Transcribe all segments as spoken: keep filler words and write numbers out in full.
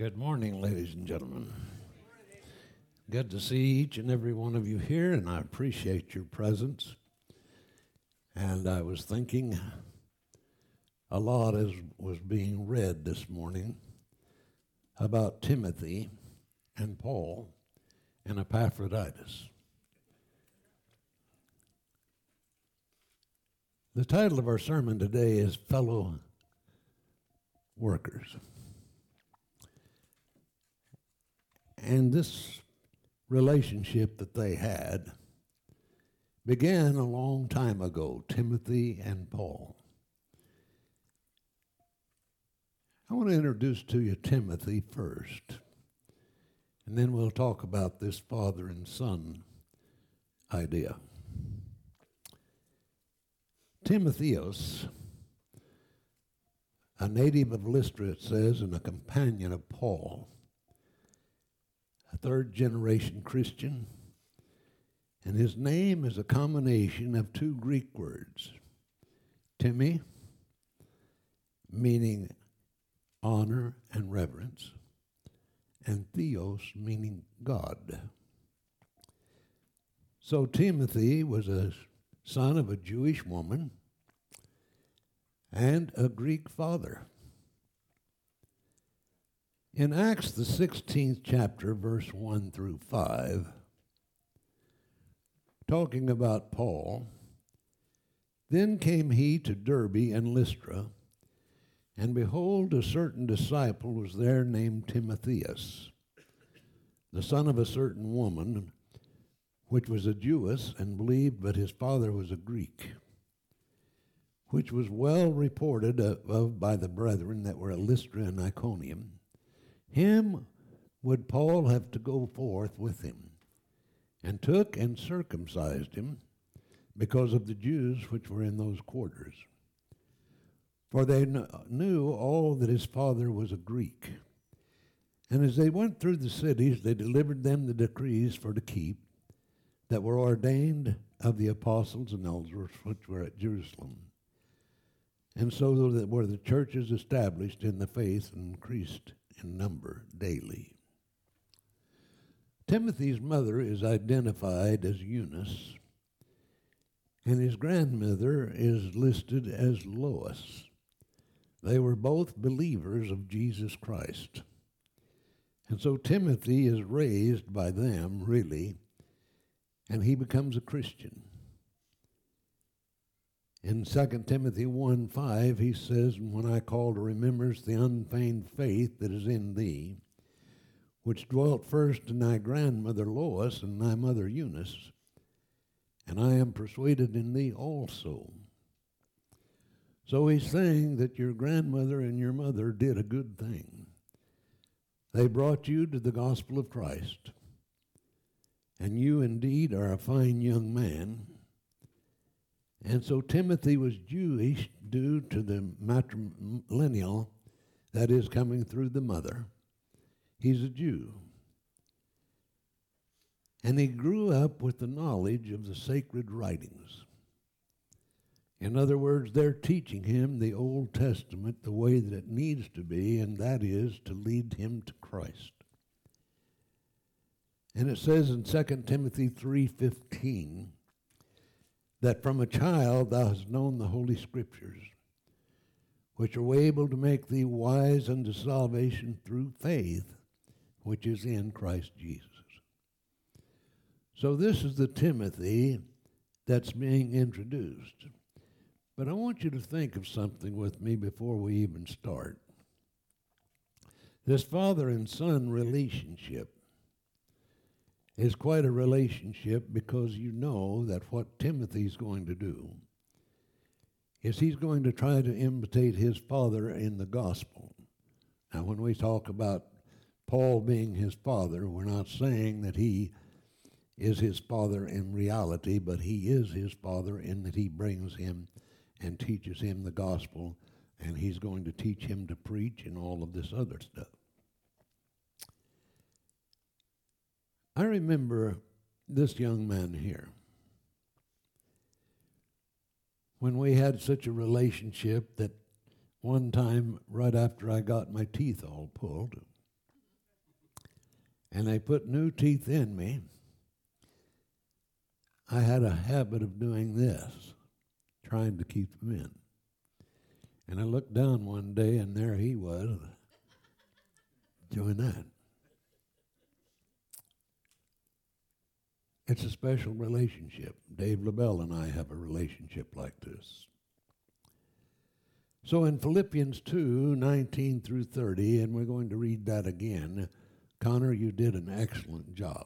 Good morning, ladies and gentlemen. Good to see each and every one of you here, and I appreciate your presence. And I was thinking a lot as was being read this morning about Timothy and Paul and Epaphroditus. The title of our sermon today is Fellow Workers. And this relationship that they had began a long time ago, Timothy and Paul. I want to introduce to you Timothy first, and then we'll talk about this father and son idea. Timotheus, a native of Lystra, it says, and a companion of Paul, a third-generation Christian, and his name is a combination of two Greek words, Timmy, meaning honor and reverence, and Theos, meaning God. So Timothy was a son of a Jewish woman and a Greek father. In Acts, the sixteenth chapter, verse one through five, talking about Paul, then came he to Derbe and Lystra, and behold, a certain disciple was there named Timotheus, the son of a certain woman, which was a Jewess, and believed, but his father was a Greek, which was well reported of by the brethren that were at Lystra and Iconium. Him would Paul have to go forth with him, and took and circumcised him because of the Jews which were in those quarters. For they kn- knew all that his father was a Greek. And as they went through the cities, they delivered them the decrees for to keep that were ordained of the apostles and elders which were at Jerusalem. And so that were the churches established in the faith and increased in number daily. Timothy's mother is identified as Eunice, and his grandmother is listed as Lois. They were both believers of Jesus Christ. And so Timothy is raised by them, really, and he becomes a Christian. In Second Timothy one five, he says, when I call to remembrance the unfeigned faith that is in thee, which dwelt first in thy grandmother Lois and thy mother Eunice, and I am persuaded in thee also. So he's saying that your grandmother and your mother did a good thing. They brought you to the gospel of Christ, and you indeed are a fine young man. And so Timothy was Jewish due to the matrilineal that is coming through the mother. He's a Jew. And he grew up with the knowledge of the sacred writings. In other words, they're teaching him the Old Testament the way that it needs to be, and that is to lead him to Christ. And it says in Second Timothy three fifteen, that from a child thou hast known the Holy Scriptures, which are able to make thee wise unto salvation through faith, which is in Christ Jesus. So this is the Timothy that's being introduced. But I want you to think of something with me before we even start. This father and son relationship is quite a relationship, because you know that what Timothy's going to do is he's going to try to imitate his father in the gospel. Now, when we talk about Paul being his father, we're not saying that he is his father in reality, but he is his father in that he brings him and teaches him the gospel, and he's going to teach him to preach and all of this other stuff. I remember this young man here. When we had such a relationship that one time, right after I got my teeth all pulled, and they put new teeth in me, I had a habit of doing this, trying to keep them in. And I looked down one day, and there he was doing that. It's a special relationship. Dave LaBelle and I have a relationship like this. So in Philippians two, nineteen through thirty, and we're going to read that again, Connor, you did an excellent job.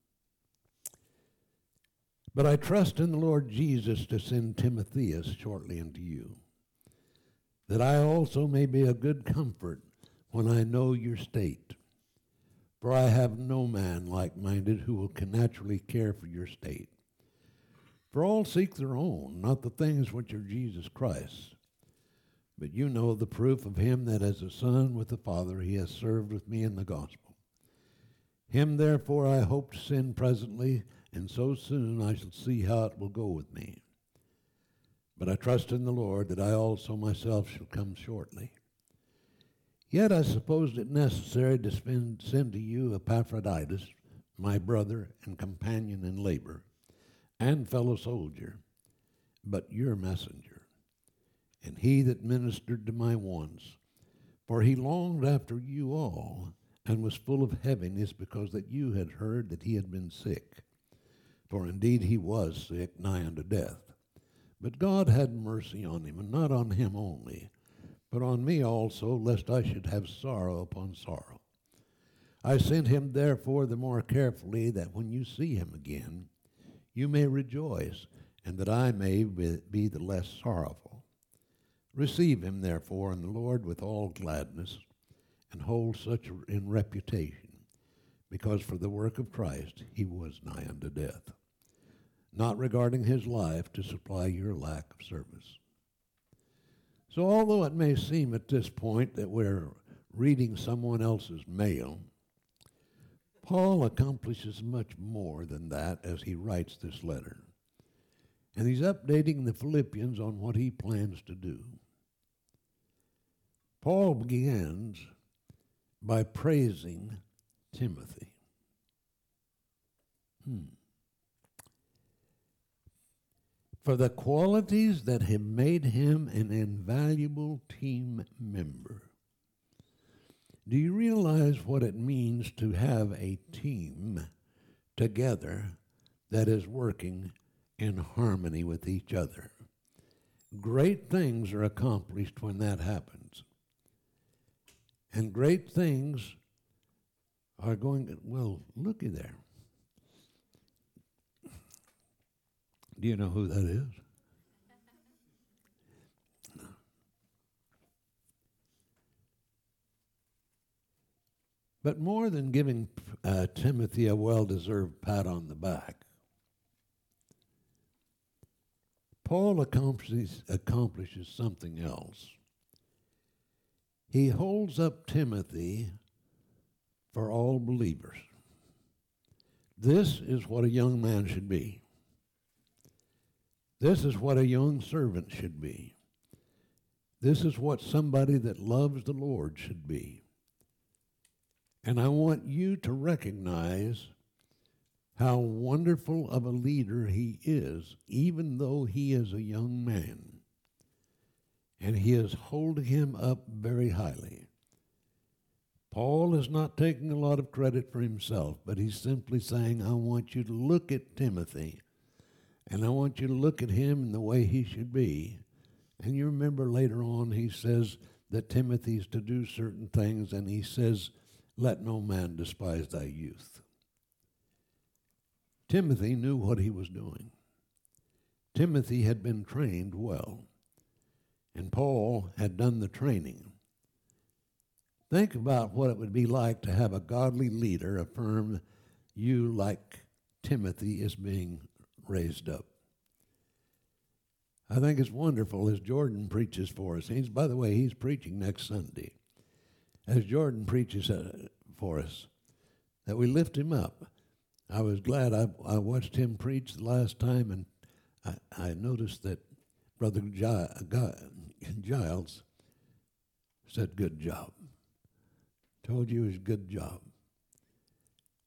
But I trust in the Lord Jesus to send Timotheus shortly unto you, that I also may be a good comfort when I know your state. For I have no man like-minded who will can naturally care for your state. For all seek their own, not the things which are Jesus Christ. But you know the proof of him that as a son with the Father he has served with me in the gospel. Him therefore I hope to send presently, and so soon I shall see how it will go with me. But I trust in the Lord that I also myself shall come shortly. Yet I supposed it necessary to spend, send to you Epaphroditus, my brother and companion in labor, and fellow soldier, but your messenger, and he that ministered to my wants. For he longed after you all, and was full of heaviness, because that you had heard that he had been sick. For indeed he was sick, nigh unto death. But God had mercy on him, and not on him only, but on me also, lest I should have sorrow upon sorrow. I sent him therefore the more carefully, that when you see him again, you may rejoice, and that I may be the less sorrowful. Receive him therefore in the Lord with all gladness, and hold such in reputation, because for the work of Christ he was nigh unto death, not regarding his life to supply your lack of service. So although it may seem at this point that we're reading someone else's mail, Paul accomplishes much more than that as he writes this letter. And he's updating the Philippians on what he plans to do. Paul begins by praising Timothy. Hmm. For the qualities that have made him an invaluable team member. Do you realize what it means to have a team together that is working in harmony with each other? Great things are accomplished when that happens. And great things are going to, well, looky there. Do you know who that is? No. But more than giving uh, Timothy a well-deserved pat on the back, Paul accomplishes, accomplishes something else. He holds up Timothy for all believers. This is what a young man should be. This is what a young servant should be. This is what somebody that loves the Lord should be. And I want you to recognize how wonderful of a leader he is, even though he is a young man. And he is holding him up very highly. Paul is not taking a lot of credit for himself, but he's simply saying, I want you to look at Timothy, and I want you to look at him in the way he should be. And you remember later on he says that Timothy is to do certain things, and he says, let no man despise thy youth. Timothy knew what he was doing. Timothy had been trained well, and Paul had done the training. Think about what it would be like to have a godly leader affirm you like Timothy is being raised up. I think it's wonderful as Jordan preaches for us. He's, by the way, he's preaching next Sunday. As Jordan preaches uh, for us, that we lift him up. I was glad I, I watched him preach the last time, and I, I noticed that Brother Giles said, good job. Told you it was a good job.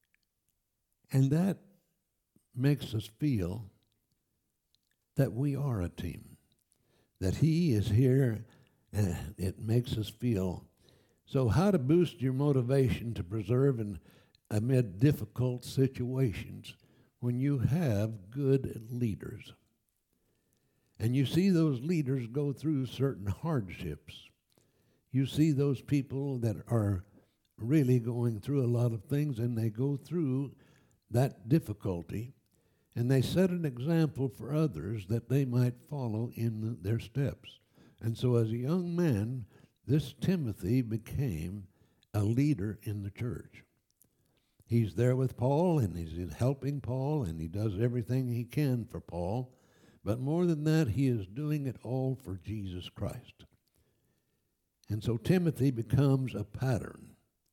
And that makes us feel that we are a team, that he is here, and it makes us feel. So how to boost your motivation to preserve and amid difficult situations when you have good leaders. And you see those leaders go through certain hardships. You see those people that are really going through a lot of things, and they go through that difficulty, and they set an example for others that they might follow in their steps. And so as a young man, this Timothy became a leader in the church. He's there with Paul, and he's helping Paul, and he does everything he can for Paul. But more than that, he is doing it all for Jesus Christ. And so Timothy becomes a pattern.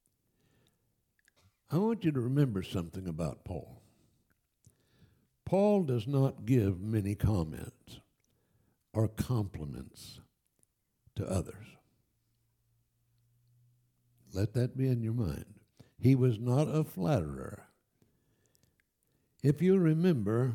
I want you to remember something about Paul. Paul does not give many comments or compliments to others. Let that be in your mind. He was not a flatterer. If you remember,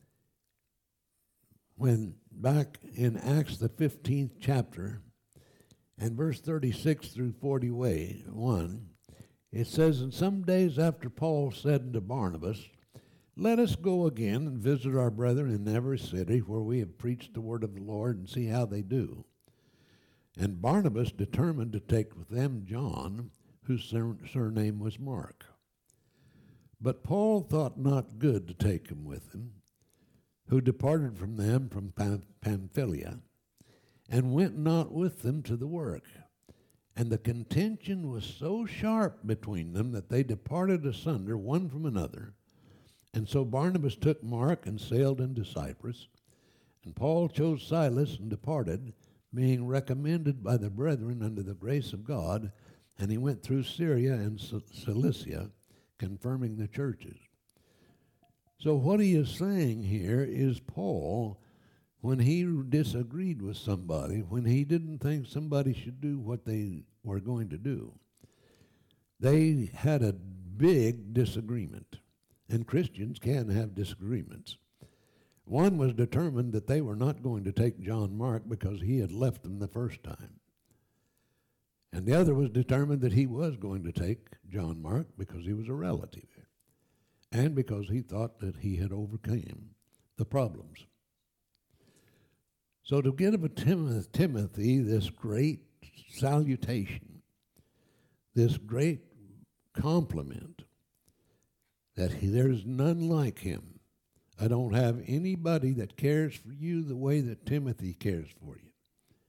when back in Acts the fifteenth chapter, and verse thirty-six through forty-one, it says, "And some days after Paul said unto Barnabas, Let us go again and visit our brethren in every city where we have preached the word of the Lord, and see how they do. And Barnabas determined to take with them John, whose sur- surname was Mark. But Paul thought not good to take him with him, who departed from them from Pam- Pamphylia, and went not with them to the work. And the contention was so sharp between them that they departed asunder one from another. And so Barnabas took Mark and sailed into Cyprus, and Paul chose Silas and departed, being recommended by the brethren unto the grace of God, and he went through Syria and Cilicia, confirming the churches." So what he is saying here is Paul, when he disagreed with somebody, when he didn't think somebody should do what they were going to do, they had a big disagreement. And Christians can have disagreements. One was determined that they were not going to take John Mark because he had left them the first time. And the other was determined that he was going to take John Mark because he was a relative and because he thought that he had overcome the problems. So to give Tim- Timothy this great salutation, this great compliment, that he, there's none like him. I don't have anybody that cares for you the way that Timothy cares for you.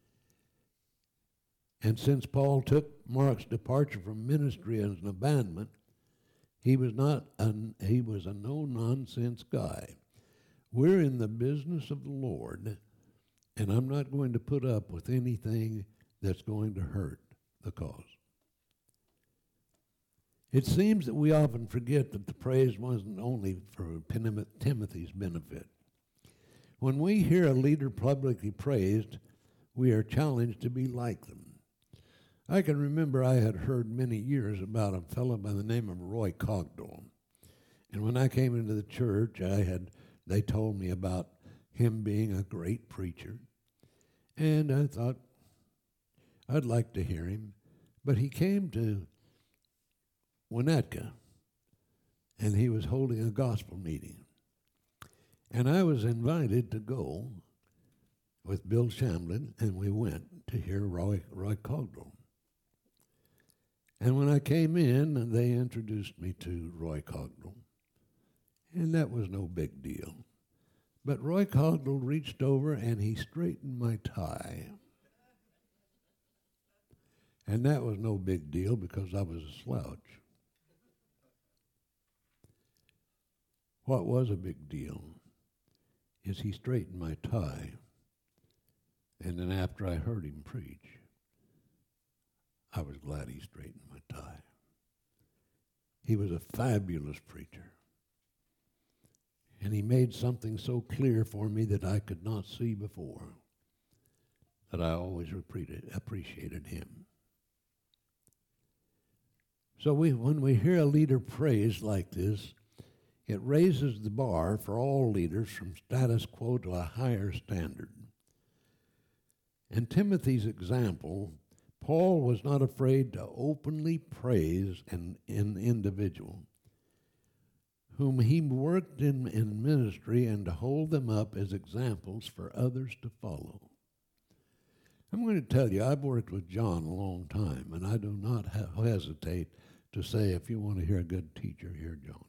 And since Paul took Mark's departure from ministry as an abandonment, he was not an, he was a no-nonsense guy. We're in the business of the Lord, and I'm not going to put up with anything that's going to hurt the cause. It seems that we often forget that the praise wasn't only for Timothy's benefit. When we hear a leader publicly praised, we are challenged to be like them. I can remember I had heard many years about a fellow by the name of Roy Cogdell. And when I came into the church, I had they told me about him being a great preacher. And I thought, I'd like to hear him. But he came to Winnetka, and he was holding a gospel meeting. And I was invited to go with Bill Shamblin, and we went to hear Roy, Roy Cogdell. And when I came in, they introduced me to Roy Cogdell, and that was no big deal. But Roy Cogdell reached over and he straightened my tie. And that was no big deal because I was a slouch. What was a big deal is he straightened my tie, and then after I heard him preach, I was glad he straightened my tie. He was a fabulous preacher, and he made something so clear for me that I could not see before, that I always appreciated him. So we, when we hear a leader praised like this, It raises the bar for all leaders from status quo to a higher standard. In Timothy's example, Paul was not afraid to openly praise an, an individual whom he worked in, in ministry and to hold them up as examples for others to follow. I'm going to tell you, I've worked with John a long time, and I do not ha- hesitate to say, if you want to hear a good teacher, hear John.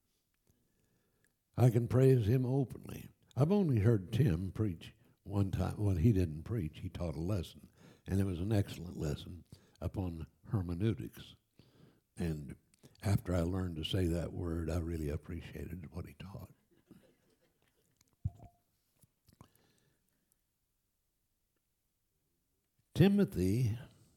I can praise him openly. I've only heard Tim preach one time. Well, he didn't preach. He taught a lesson, and it was an excellent lesson upon hermeneutics. And after I learned to say that word, I really appreciated what he taught. Timothy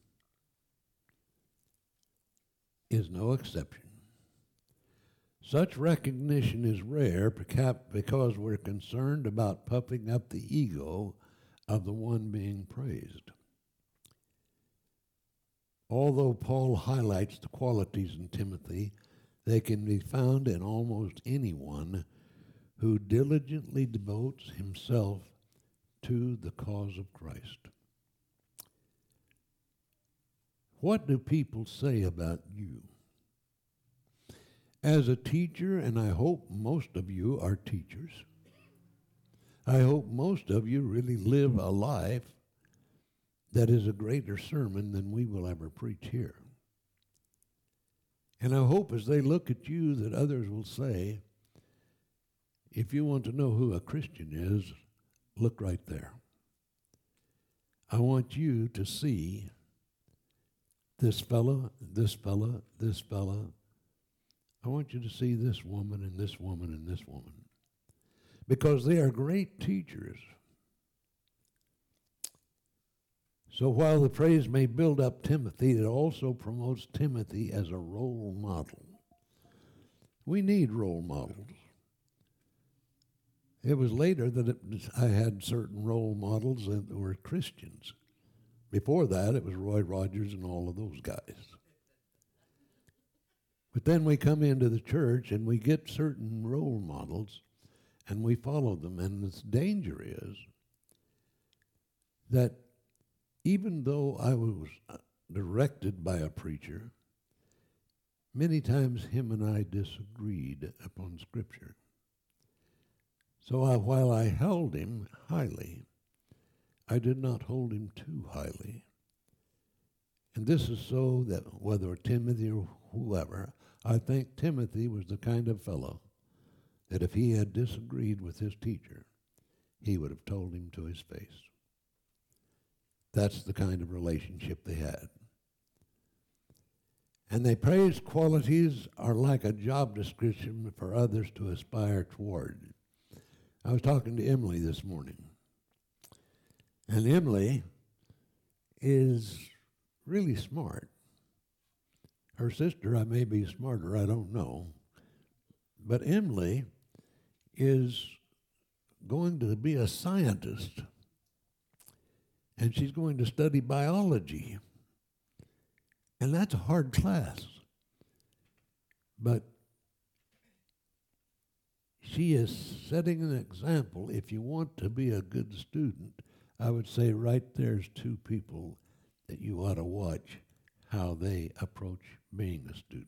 is no exception. Such recognition is rare because we're concerned about puffing up the ego of the one being praised. Although Paul highlights the qualities in Timothy, they can be found in almost anyone who diligently devotes himself to the cause of Christ. What do people say about you? As a teacher, and I hope most of you are teachers, I hope most of you really live a life that is a greater sermon than we will ever preach here. And I hope as they look at you that others will say, if you want to know who a Christian is, look right there. I want you to see this fella, this fella, this fella. I want you to see this woman and this woman and this woman. Because they are great teachers. So while the praise may build up Timothy, it also promotes Timothy as a role model. We need role models. It was later that it, I had certain role models that were Christians. Before that, it was Roy Rogers and all of those guys. But then we come into the church and we get certain role models and we follow them. And the danger is that even though I was directed by a preacher, many times him and I disagreed upon Scripture. So I, while I held him highly, I did not hold him too highly. And this is so that whether Timothy or whoever, I think Timothy was the kind of fellow that if he had disagreed with his teacher, he would have told him to his face. That's the kind of relationship they had. And they praised qualities are like a job description for others to aspire toward. I was talking to Emily this morning. And Emily is really smart. Her sister, I may be smarter, I don't know. But Emily is going to be a scientist. And she's going to study biology. And that's a hard class. But she is setting an example. If you want to be a good student, I would say right there's two people that you ought to watch how they approach being a student.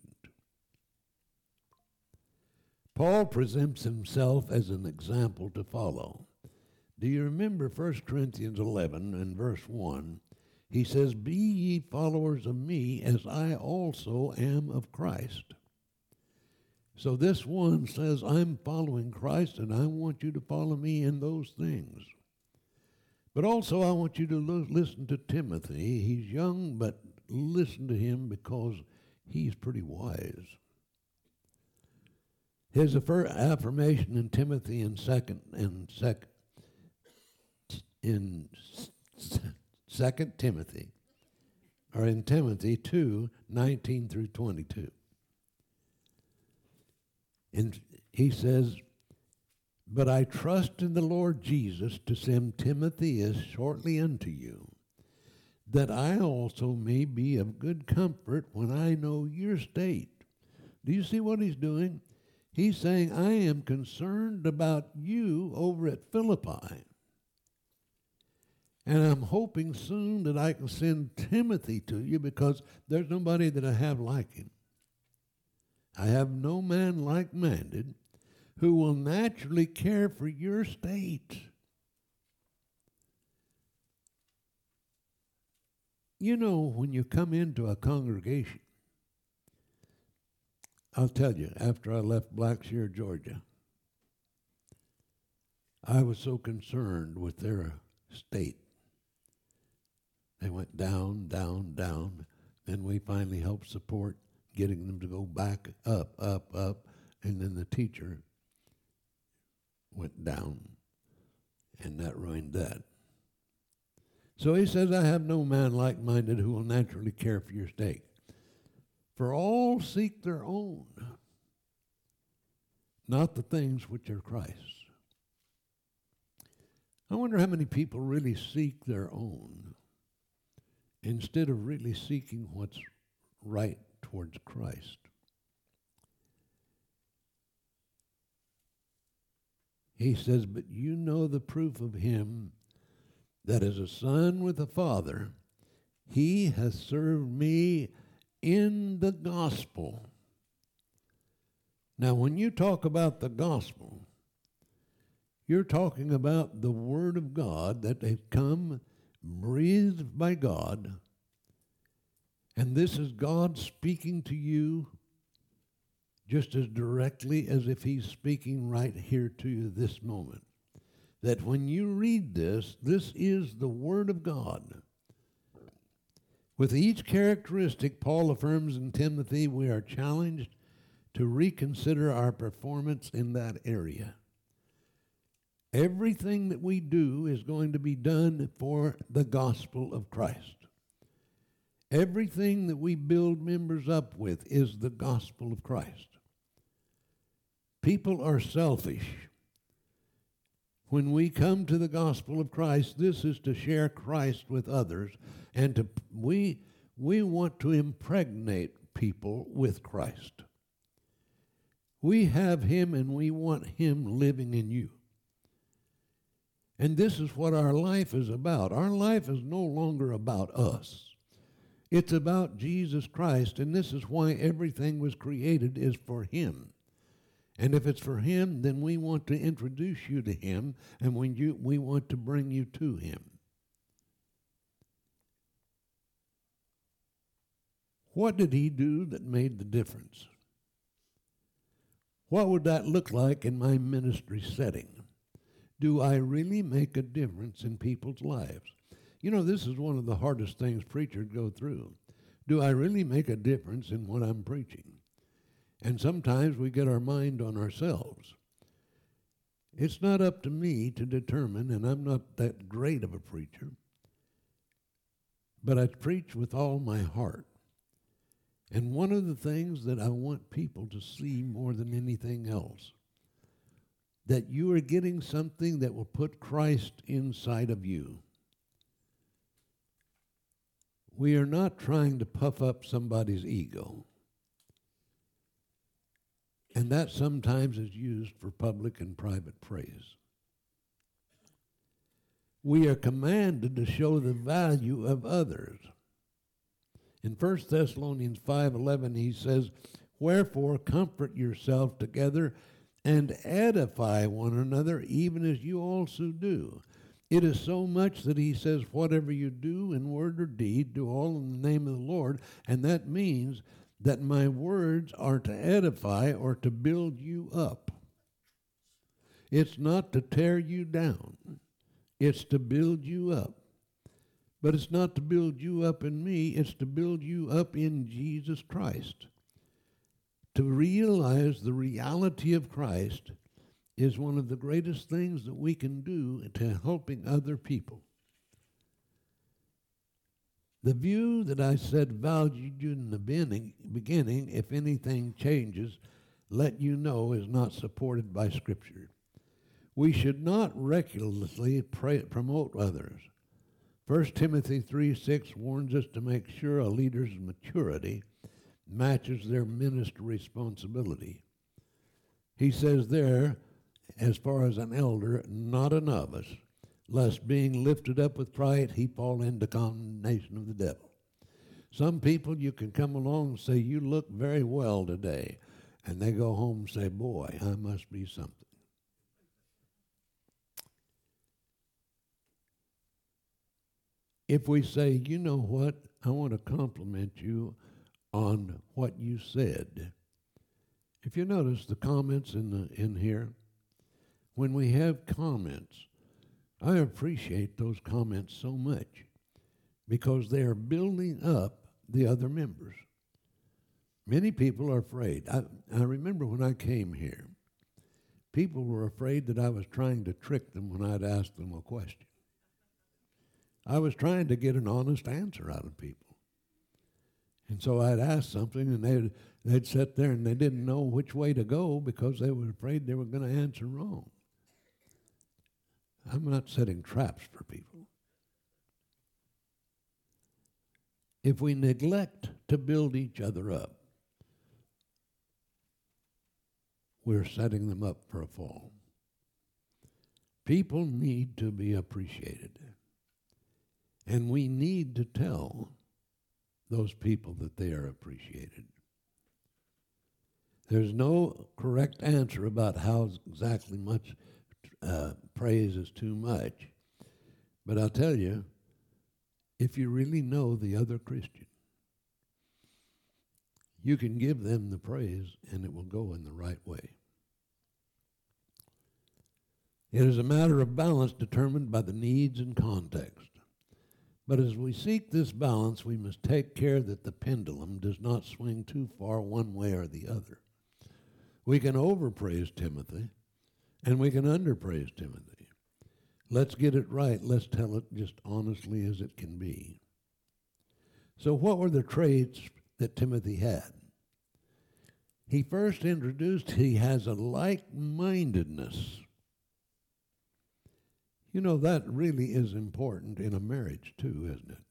Paul presents himself as an example to follow. Do you remember First Corinthians eleven and verse one? He says, "Be ye followers of me as I also am of Christ." So this one says, I'm following Christ and I want you to follow me in those things. But also I want you to lo- listen to Timothy. He's young, but listen to him because he's pretty wise. His affirmation in Timothy in second in second in Second Timothy, or in Timothy two nineteen through twenty-two. And he says, "But I trust in the Lord Jesus to send Timothy shortly unto you, that I also may be of good comfort when I know your state." Do you see what he's doing? He's saying, I am concerned about you over at Philippi. And I'm hoping soon that I can send Timothy to you because there's nobody that I have like him. I have no man like-minded who will naturally care for your state. You know, when you come into a congregation, I'll tell you, after I left Blackshear, Georgia, I was so concerned with their state. They went down, down, down. Then we finally helped support getting them to go back up, up, up. And then the teacher went down. And that ruined that. So he says, I have no man like-minded who will naturally care for your state. For all seek their own, not the things which are Christ's. I wonder how many people really seek their own instead of really seeking what's right towards Christ. He says, but you know the proof of him that as a son with a father, he has served me in the gospel. Now, when you talk about the gospel, you're talking about the word of God that has come breathed by God, and this is God speaking to you just as directly as if he's speaking right here to you this moment. That when you read this, this is the word of God. With each characteristic, Paul affirms in Timothy, we are challenged to reconsider our performance in that area. Everything that we do is going to be done for the gospel of Christ. Everything that we build members up with is the gospel of Christ. People are selfish. When we come to the gospel of Christ, this is to share Christ with others, and to we we want to impregnate people with Christ. We have him and we want him living in you. And this is what our life is about. Our life is no longer about us. It's about Jesus Christ, and this is why everything was created is for him. And if it's for him, then we want to introduce you to him, and when you, we want to bring you to him. What did he do that made the difference? What would that look like in my ministry setting? Do I really make a difference in people's lives? You know, this is one of the hardest things preachers go through. Do I really make a difference in what I'm preaching? And sometimes we get our mind on ourselves. It's not up to me to determine, and I'm not that great of a preacher, but I preach with all my heart. And one of the things that I want people to see more than anything else, that you are getting something that will put Christ inside of you. We are not trying to puff up somebody's ego. And that sometimes is used for public and private praise. We are commanded to show the value of others. In First Thessalonians five eleven, he says, wherefore comfort yourself together and edify one another, even as you also do. It is so much that he says, whatever you do in word or deed, do all in the name of the Lord. And that means that my words are to edify or to build you up. It's not to tear you down. It's to build you up. But it's not to build you up in me. It's to build you up in Jesus Christ. To realize the reality of Christ is one of the greatest things that we can do to helping other people. The view that I said valued you in the beginning, if anything changes, let you know is not supported by Scripture. We should not recklessly pray, promote others. First Timothy three six warns us to make sure a leader's maturity matches their ministry responsibility. He says there, as far as an elder, not a novice, lest being lifted up with pride he fall into condemnation of the devil. Some people you can come along and say, you look very well today. And they go home and say, boy, I must be something. If we say, you know what, I want to compliment you on what you said. If you notice the comments in the in here, when we have comments, I appreciate those comments so much because they are building up the other members. Many people are afraid. I, I remember when I came here, people were afraid that I was trying to trick them when I'd ask them a question. I was trying to get an honest answer out of people. And so I'd ask something, and they'd, they'd sit there, and they didn't know which way to go because they were afraid they were going to answer wrong. I'm not setting traps for people. If we neglect to build each other up, we're setting them up for a fall. People need to be appreciated. And we need to tell those people that they are appreciated. There's no correct answer about how exactly much uh, praise is too much. But I'll tell you, if you really know the other Christian, you can give them the praise and it will go in the right way. It is a matter of balance determined by the needs and context. But as we seek this balance, we must take care that the pendulum does not swing too far one way or the other. We can overpraise Timothy, and we can underpraise Timothy. Let's get it right. Let's tell it just honestly as it can be. So what were the traits that Timothy had? He first introduced he has a like-mindedness. You know, that really is important in a marriage too, isn't it?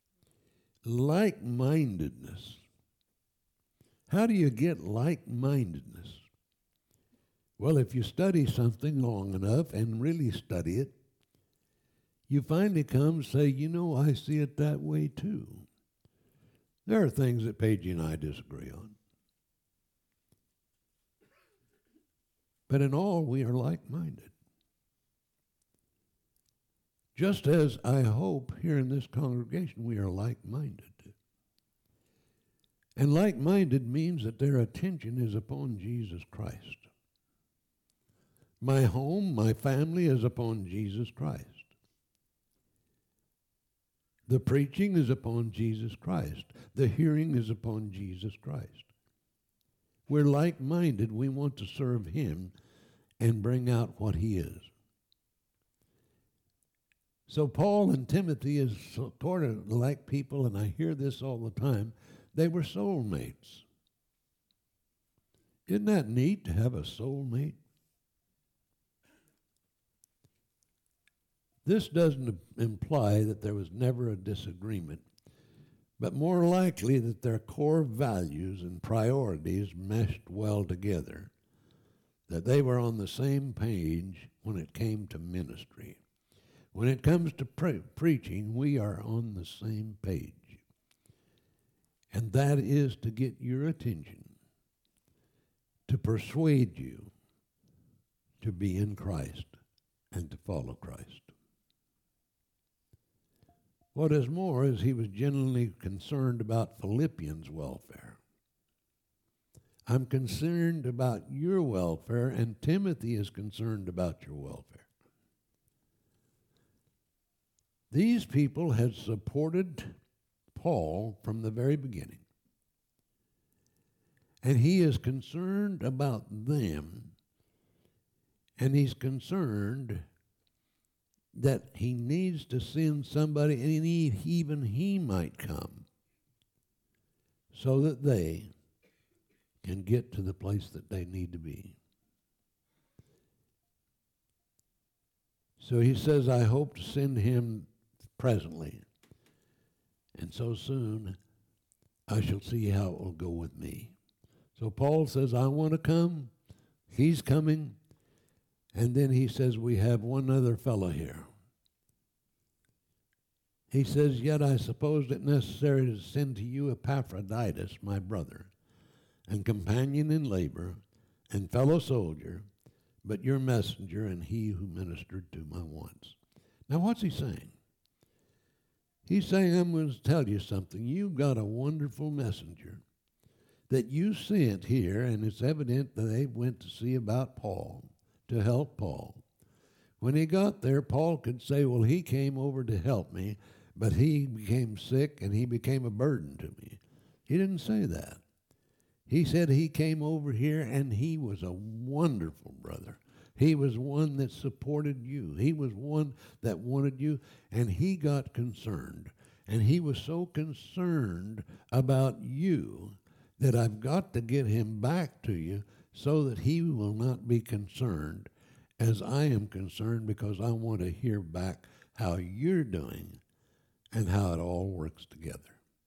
Like-mindedness. How do you get like-mindedness? Well, if you study something long enough and really study it, you finally come and say, you know, I see it that way too. There are things that Paige and I disagree on. But in all, we are like-minded. Just as I hope here in this congregation we are like-minded. And like-minded means that their attention is upon Jesus Christ. My home, my family is upon Jesus Christ. The preaching is upon Jesus Christ. The hearing is upon Jesus Christ. We're like-minded. We want to serve him and bring out what he is. So Paul and Timothy is sort of like people, and I hear this all the time, they were soulmates. Isn't that neat to have a soulmate? This doesn't imply that there was never a disagreement, but more likely that their core values and priorities meshed well together, that they were on the same page when it came to ministry. When it comes to pre- preaching, we are on the same page. And that is to get your attention, to persuade you to be in Christ and to follow Christ. What is more is he was genuinely concerned about Philippians' welfare. I'm concerned about your welfare, and Timothy is concerned about your welfare. These people had supported Paul from the very beginning. And he is concerned about them, and he's concerned that he needs to send somebody, and he, even he might come, so that they can get to the place that they need to be. So he says, I hope to send him presently, and so soon I shall see how it will go with me. So Paul says, I want to come, He's coming, and then he says, we have one other fellow here. He says, yet I supposed it necessary to send to you Epaphroditus, my brother, and companion in labor, and fellow soldier, but your messenger and he who ministered to my wants. Now what's he saying? He's saying, I'm going to tell you something. You've got a wonderful messenger that you sent here, and it's evident that they went to see about Paul, to help Paul. When he got there, Paul could say, well, he came over to help me, but he became sick and he became a burden to me. He didn't say that. He said he came over here and he was a wonderful brother. He was one that supported you. He was one that wanted you, and he got concerned. And he was so concerned about you that I've got to get him back to you so that he will not be concerned as I am concerned, because I want to hear back how you're doing and how it all works together.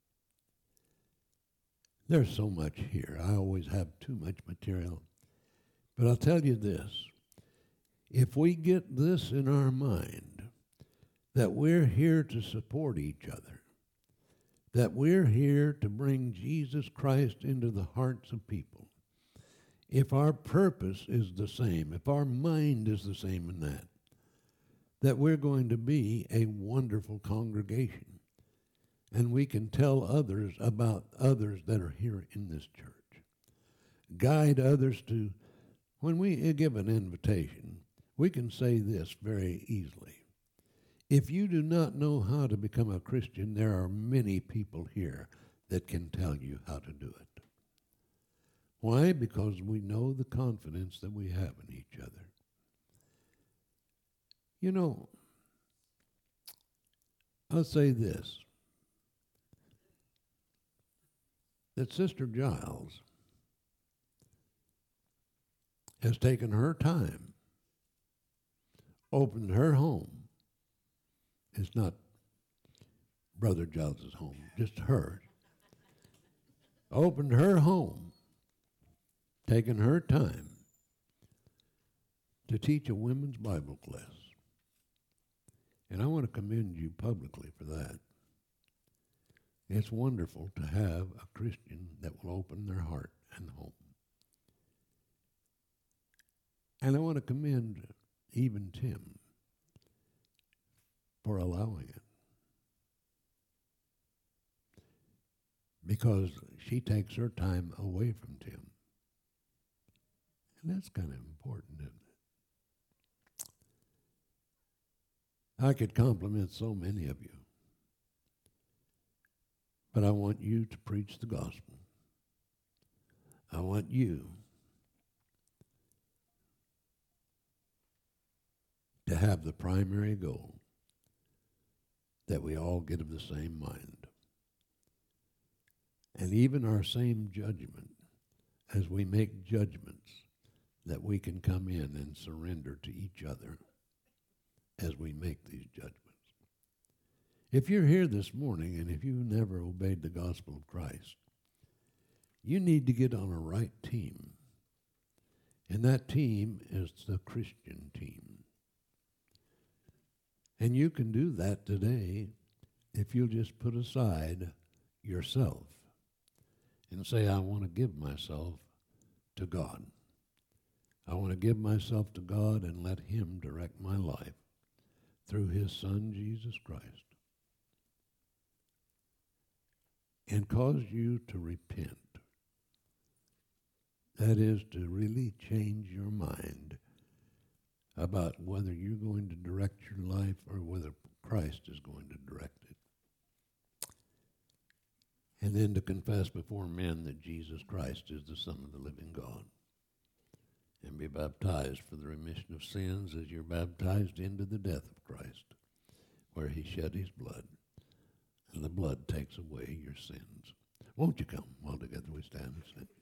There's so much here. I always have too much material. But I'll tell you this. If we get this in our mind, that we're here to support each other, that we're here to bring Jesus Christ into the hearts of people, if our purpose is the same, if our mind is the same in that, that we're going to be a wonderful congregation. And we can tell others about others that are here in this church. Guide others to, when we give an invitation, we can say this very easily. If you do not know how to become a Christian, there are many people here that can tell you how to do it. Why? Because we know the confidence that we have in each other. You know, I'll say this, that Sister Giles has taken her time, opened her home. It's not Brother Giles' home, just hers. Opened her home, taken her time to teach a women's Bible class. And I want to commend you publicly for that. It's wonderful to have a Christian that will open their heart and home. And I want to commend even Tim for allowing it. Because she takes her time away from Tim. And that's kind of important, isn't it? I could compliment so many of you. But I want you to preach the gospel. I want you to have the primary goal that we all get of the same mind. And even our same judgment, as we make judgments, that we can come in and surrender to each other as we make these judgments. If you're here this morning and if you've never obeyed the gospel of Christ, you need to get on a right team. And that team is the Christian team. And you can do that today if you'll just put aside yourself and say, I want to give myself to God. I want to give myself to God and let him direct my life through his Son, Jesus Christ. And cause you to repent. That is to really change your mind about whether you're going to direct your life or whether Christ is going to direct it. And then to confess before men that Jesus Christ is the Son of the living God. And be baptized for the remission of sins as you're baptized into the death of Christ, where he shed his blood. And the blood takes away your sins. Won't you come while together we stand and sing?